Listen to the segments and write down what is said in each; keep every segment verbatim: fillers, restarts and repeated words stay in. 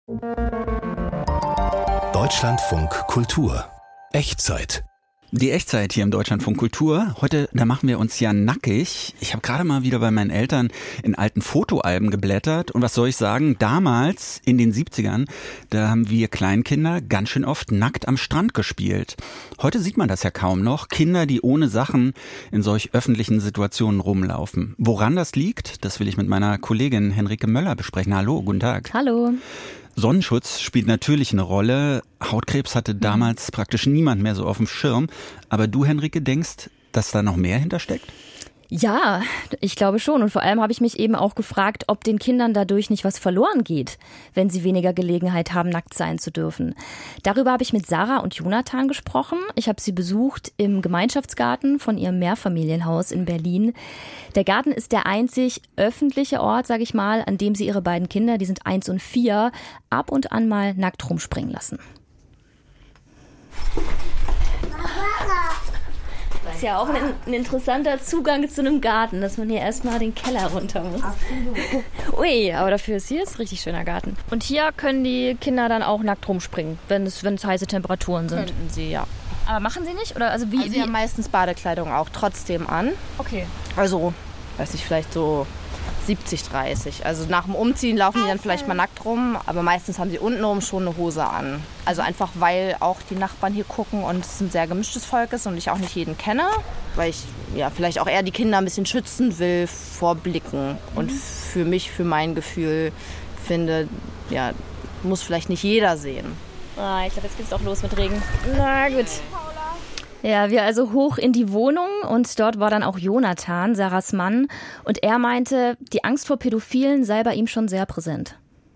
Deutschlandfunk Kultur. Echtzeit. Die Echtzeit hier im Deutschlandfunk Kultur. Heute, da machen wir uns ja nackig. Ich habe gerade mal wieder bei meinen Eltern in alten Fotoalben geblättert. Und was soll ich sagen? Damals, in den siebzigern, da haben wir Kleinkinder ganz schön oft nackt am Strand gespielt. Heute sieht man das ja kaum noch. Kinder, die ohne Sachen in solch öffentlichen Situationen rumlaufen. Woran das liegt, das will ich mit meiner Kollegin Henrike Möller besprechen. Hallo, guten Tag. Hallo. Sonnenschutz spielt natürlich eine Rolle. Hautkrebs hatte damals praktisch niemand mehr so auf dem Schirm. Aber du, Henrike, denkst, dass da noch mehr hintersteckt? Ja, ich glaube schon. Und vor allem habe ich mich eben auch gefragt, ob den Kindern dadurch nicht was verloren geht, wenn sie weniger Gelegenheit haben, nackt sein zu dürfen. Darüber habe ich mit Sarah und Jonathan gesprochen. Ich habe sie besucht im Gemeinschaftsgarten von ihrem Mehrfamilienhaus in Berlin. Der Garten ist der einzig öffentliche Ort, sage ich mal, an dem sie ihre beiden Kinder, die sind eins und vier, ab und an mal nackt rumspringen lassen. Das ist ja auch ein, ein interessanter Zugang zu einem Garten, dass man hier erstmal den Keller runter muss. Absolut. Ui, aber dafür ist hier ein richtig schöner Garten. Und hier können die Kinder dann auch nackt rumspringen, wenn es, wenn es heiße Temperaturen sind. Könnten sie, ja. Aber machen sie nicht? Oder also wie? Also sie wie? haben meistens Badekleidung auch trotzdem an. Okay. Also, weiß nicht, vielleicht so siebzig, dreißig. Also nach dem Umziehen laufen die dann vielleicht mal nackt rum, aber meistens haben sie untenrum schon eine Hose an. Also einfach, weil auch die Nachbarn hier gucken und es ein sehr gemischtes Volk ist und ich auch nicht jeden kenne, weil ich ja vielleicht auch eher die Kinder ein bisschen schützen will vor Blicken. Und für mich, für mein Gefühl, finde, ja, muss vielleicht nicht jeder sehen. Ah, ich glaube, jetzt geht's auch los mit Regen. Na gut. Ja, wir also hoch in die Wohnung und dort war dann auch Jonathan, Sarahs Mann. Und er meinte, die Angst vor Pädophilen sei bei ihm schon sehr präsent.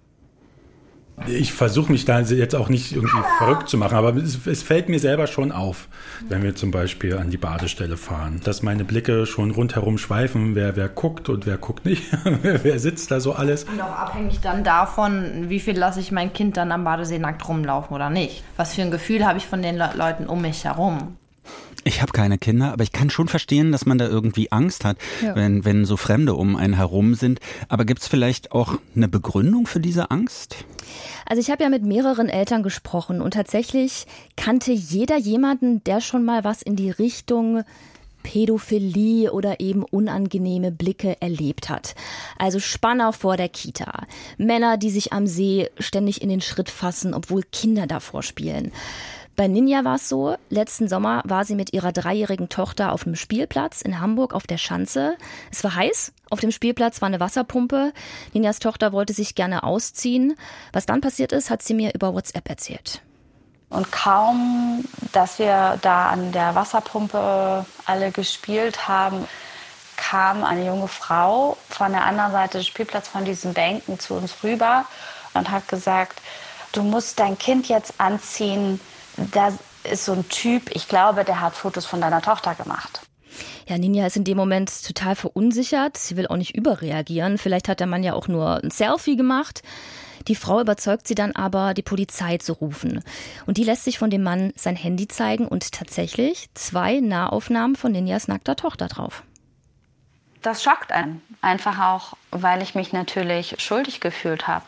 Ich versuche mich da jetzt auch nicht irgendwie verrückt zu machen, aber es, es fällt mir selber schon auf, wenn wir zum Beispiel an die Badestelle fahren, dass meine Blicke schon rundherum schweifen, wer, wer guckt und wer guckt nicht, wer sitzt da so alles. Und auch abhängig dann davon, wie viel lasse ich mein Kind dann am Badesee nackt rumlaufen oder nicht. Was für ein Gefühl habe ich von den Le- Leuten um mich herum. Ich habe keine Kinder, aber ich kann schon verstehen, dass man da irgendwie Angst hat, ja. wenn, wenn so Fremde um einen herum sind. Aber gibt es vielleicht auch eine Begründung für diese Angst? Also ich habe ja mit mehreren Eltern gesprochen und tatsächlich kannte jeder jemanden, der schon mal was in die Richtung Pädophilie oder eben unangenehme Blicke erlebt hat. Also Spanner vor der Kita, Männer, die sich am See ständig in den Schritt fassen, obwohl Kinder davor spielen. Bei Ninja war es so, letzten Sommer war sie mit ihrer dreijährigen Tochter auf einem Spielplatz in Hamburg auf der Schanze. Es war heiß, auf dem Spielplatz war eine Wasserpumpe. Ninjas Tochter wollte sich gerne ausziehen. Was dann passiert ist, hat sie mir über WhatsApp erzählt. Und kaum, dass wir da an der Wasserpumpe alle gespielt haben, kam eine junge Frau von der anderen Seite des Spielplatzes von diesen Bänken zu uns rüber und hat gesagt, du musst dein Kind jetzt anziehen. Da ist so ein Typ, ich glaube, der hat Fotos von deiner Tochter gemacht. Ja, Ninja ist in dem Moment total verunsichert. Sie will auch nicht überreagieren. Vielleicht hat der Mann ja auch nur ein Selfie gemacht. Die Frau überzeugt sie dann aber, die Polizei zu rufen. Und die lässt sich von dem Mann sein Handy zeigen und tatsächlich zwei Nahaufnahmen von Ninjas nackter Tochter drauf. Das schockt einen. Einfach auch, weil ich mich natürlich schuldig gefühlt habe.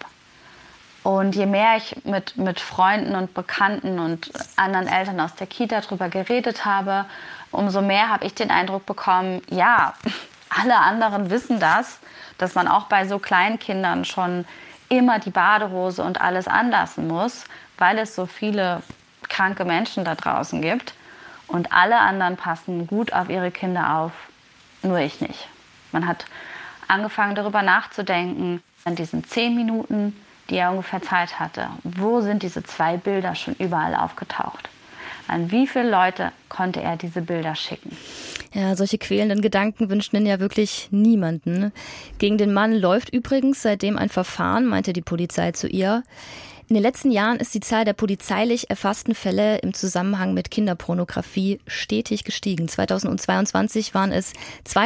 Und je mehr ich mit, mit Freunden und Bekannten und anderen Eltern aus der Kita drüber geredet habe, umso mehr habe ich den Eindruck bekommen, ja, alle anderen wissen das, dass man auch bei so kleinen Kindern schon immer die Badehose und alles anlassen muss, weil es so viele kranke Menschen da draußen gibt. Und alle anderen passen gut auf ihre Kinder auf, nur ich nicht. Man hat angefangen, darüber nachzudenken, in diesen zehn Minuten, die er ungefähr Zeit hatte. Wo sind diese zwei Bilder schon überall aufgetaucht? An wie viele Leute konnte er diese Bilder schicken? Ja, solche quälenden Gedanken wünschen ja wirklich niemanden. Gegen den Mann läuft übrigens seitdem ein Verfahren, meinte die Polizei zu ihr. In den letzten Jahren ist die Zahl der polizeilich erfassten Fälle im Zusammenhang mit Kinderpornografie stetig gestiegen. zweitausendzweiundzwanzig waren es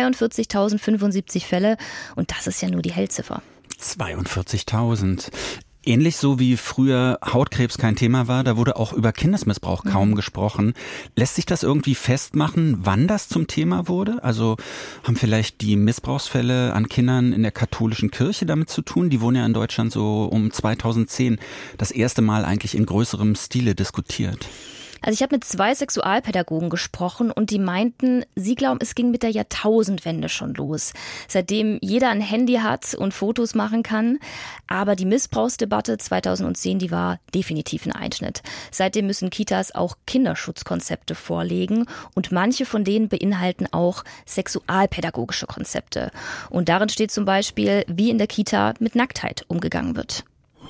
zweiundvierzigtausendfünfundsiebzig Fälle und das ist ja nur die Hellziffer. zweiundvierzigtausend. Ähnlich so wie früher Hautkrebs kein Thema war, da wurde auch über Kindesmissbrauch kaum mhm. gesprochen. Lässt sich das irgendwie festmachen, wann das zum Thema wurde? Also haben vielleicht die Missbrauchsfälle an Kindern in der katholischen Kirche damit zu tun? Die wurden ja in Deutschland so um zweitausendzehn das erste Mal eigentlich in größerem Stile diskutiert. Also ich habe mit zwei Sexualpädagogen gesprochen und die meinten, sie glauben, es ging mit der Jahrtausendwende schon los. Seitdem jeder ein Handy hat und Fotos machen kann. Aber die Missbrauchsdebatte zweitausendzehn, die war definitiv ein Einschnitt. Seitdem müssen Kitas auch Kinderschutzkonzepte vorlegen und manche von denen beinhalten auch sexualpädagogische Konzepte. Und darin steht zum Beispiel, wie in der Kita mit Nacktheit umgegangen wird.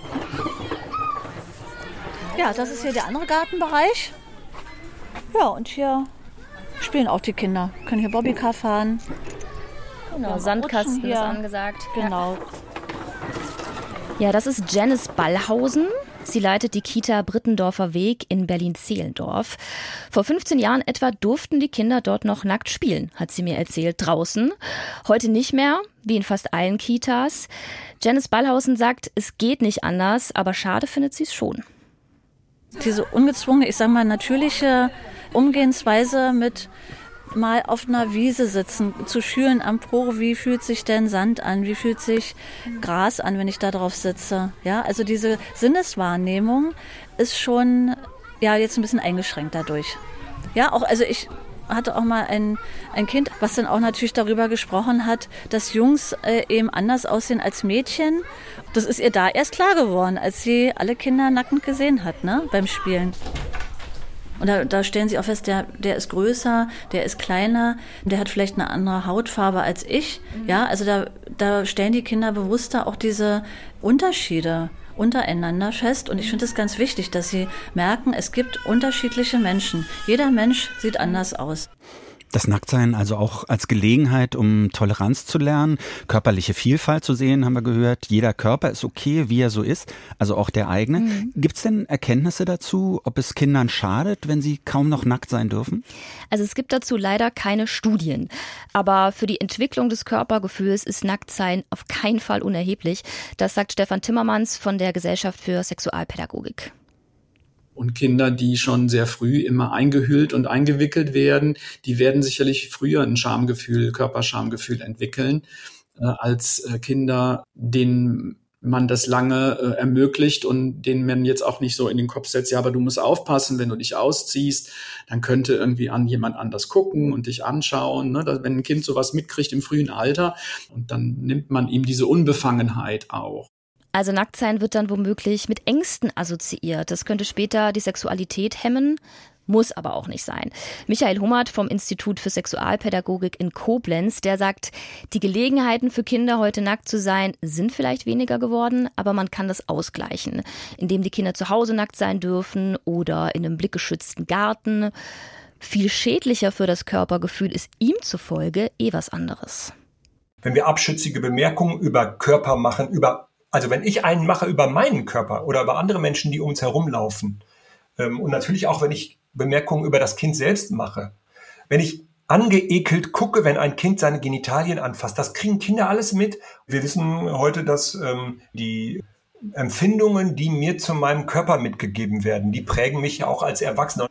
Ja, das ist hier der andere Gartenbereich. Ja, und hier spielen auch die Kinder. Können hier Bobbycar fahren. Genau, Sandkasten ist angesagt. Genau. Ja, das ist Janice Ballhausen. Sie leitet die Kita Brittendorfer Weg in Berlin-Zehlendorf. Vor fünfzehn Jahren etwa durften die Kinder dort noch nackt spielen, hat sie mir erzählt, draußen. Heute nicht mehr, wie in fast allen Kitas. Janice Ballhausen sagt, es geht nicht anders, aber schade findet sie es schon. Diese ungezwungene, ich sag mal, natürliche Umgehensweise mit mal auf einer Wiese sitzen, zu schüren am Po, wie fühlt sich denn Sand an, wie fühlt sich Gras an, wenn ich da drauf sitze. Ja, also diese Sinneswahrnehmung ist schon, ja, jetzt ein bisschen eingeschränkt dadurch. Ja, auch, also ich hatte auch mal ein, ein Kind, was dann auch natürlich darüber gesprochen hat, dass Jungs äh, eben anders aussehen als Mädchen. Das ist ihr da erst klar geworden, als sie alle Kinder nackend gesehen hat, ne, beim Spielen. Und da, da stellen sie auch fest, der, der ist größer, der ist kleiner, der hat vielleicht eine andere Hautfarbe als ich. Ja, also da, da stellen die Kinder bewusster auch diese Unterschiede untereinander fest. Und ich finde es ganz wichtig, dass sie merken, es gibt unterschiedliche Menschen. Jeder Mensch sieht anders aus. Das Nacktsein also auch als Gelegenheit, um Toleranz zu lernen, körperliche Vielfalt zu sehen, haben wir gehört. Jeder Körper ist okay, wie er so ist, also auch der eigene. Mhm. Gibt es denn Erkenntnisse dazu, ob es Kindern schadet, wenn sie kaum noch nackt sein dürfen? Also es gibt dazu leider keine Studien. Aber für die Entwicklung des Körpergefühls ist Nacktsein auf keinen Fall unerheblich. Das sagt Stefan Timmermans von der Gesellschaft für Sexualpädagogik. Und Kinder, die schon sehr früh immer eingehüllt und eingewickelt werden, die werden sicherlich früher ein Schamgefühl, Körperschamgefühl entwickeln, äh, als äh, Kinder, denen man das lange äh, ermöglicht und denen man jetzt auch nicht so in den Kopf setzt, ja, aber du musst aufpassen, wenn du dich ausziehst, dann könnte irgendwie an jemand anders gucken und dich anschauen. Ne? Wenn ein Kind sowas mitkriegt im frühen Alter, und dann nimmt man ihm diese Unbefangenheit auch. Also Nacktsein wird dann womöglich mit Ängsten assoziiert. Das könnte später die Sexualität hemmen, muss aber auch nicht sein. Michael Hummert vom Institut für Sexualpädagogik in Koblenz, der sagt, die Gelegenheiten für Kinder, heute nackt zu sein, sind vielleicht weniger geworden, aber man kann das ausgleichen, indem die Kinder zu Hause nackt sein dürfen oder in einem blickgeschützten Garten. Viel schädlicher für das Körpergefühl ist ihm zufolge eh was anderes. Wenn wir abschützige Bemerkungen über Körper machen, über Also wenn ich einen mache über meinen Körper oder über andere Menschen, die um uns herumlaufen, ähm, und natürlich auch, wenn ich Bemerkungen über das Kind selbst mache, wenn ich angeekelt gucke, wenn ein Kind seine Genitalien anfasst, das kriegen Kinder alles mit. Wir wissen heute, dass ähm, die Empfindungen, die mir zu meinem Körper mitgegeben werden, die prägen mich ja auch als Erwachsener.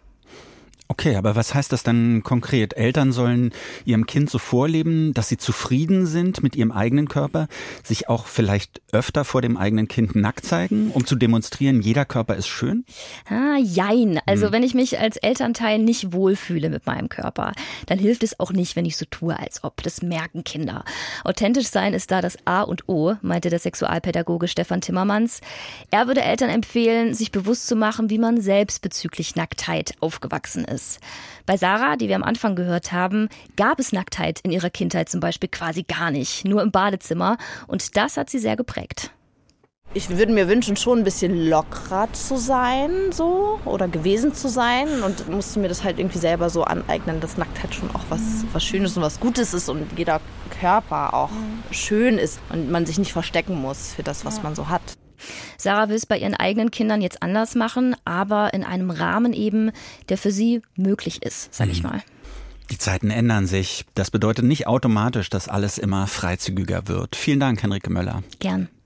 Okay, aber was heißt das dann konkret? Eltern sollen ihrem Kind so vorleben, dass sie zufrieden sind mit ihrem eigenen Körper, sich auch vielleicht öfter vor dem eigenen Kind nackt zeigen, um zu demonstrieren, jeder Körper ist schön? Ah, jein. Also Hm. wenn ich mich als Elternteil nicht wohlfühle mit meinem Körper, dann hilft es auch nicht, wenn ich so tue, als ob. Das merken Kinder. Authentisch sein ist da das A und O, meinte der Sexualpädagoge Stefan Timmermans. Er würde Eltern empfehlen, sich bewusst zu machen, wie man selbst bezüglich Nacktheit aufgewachsen ist. Bei Sarah, die wir am Anfang gehört haben, gab es Nacktheit in ihrer Kindheit zum Beispiel quasi gar nicht, nur im Badezimmer. Und das hat sie sehr geprägt. Ich würde mir wünschen, schon ein bisschen lockerer zu sein, so, oder gewesen zu sein, und musste mir das halt irgendwie selber so aneignen, dass Nacktheit schon auch was, was Schönes und was Gutes ist und jeder Körper auch schön ist und man sich nicht verstecken muss für das, was man so hat. Sarah will es bei ihren eigenen Kindern jetzt anders machen, aber in einem Rahmen eben, der für sie möglich ist, sag ich mal. Die Zeiten ändern sich. Das bedeutet nicht automatisch, dass alles immer freizügiger wird. Vielen Dank, Henrike Möller. Gern.